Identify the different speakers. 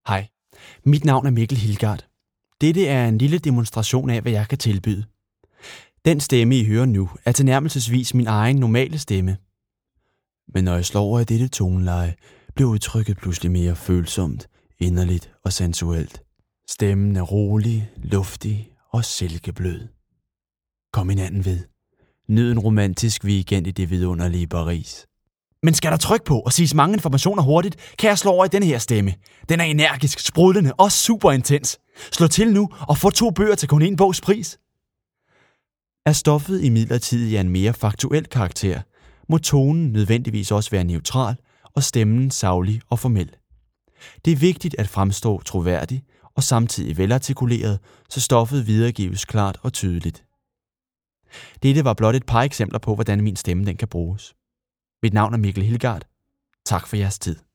Speaker 1: Hej, mit navn er Mikkel Hilgard. Dette er en lille demonstration af, hvad jeg kan tilbyde. Den stemme, I hører nu, er tilnærmelsesvis min egen normale stemme. Men når jeg slår over i dette toneleje, bliver udtrykket pludselig mere følsomt, inderligt og sensuelt. Stemmen er rolig, luftig og silkeblød. Kom hinanden ved. Nyd en romantisk weekend i det vidunderlige Paris. Men skal der tryk på og siges mange informationer hurtigt, kan jeg slå over i denne her stemme. Den er energisk, sprudlende og super intens. Slå til nu og få 2 bøger til kun 1 bogs pris. Er stoffet imidlertid af en mere faktuel karakter, må tonen nødvendigvis også være neutral og stemmen saglig og formel. Det er vigtigt at fremstå troværdig og samtidig velartikuleret, så stoffet videregives klart og tydeligt. Dette var blot et par eksempler på, hvordan min stemme den kan bruges. Mit navn er Mikkel Hilgard. Tak for jeres tid.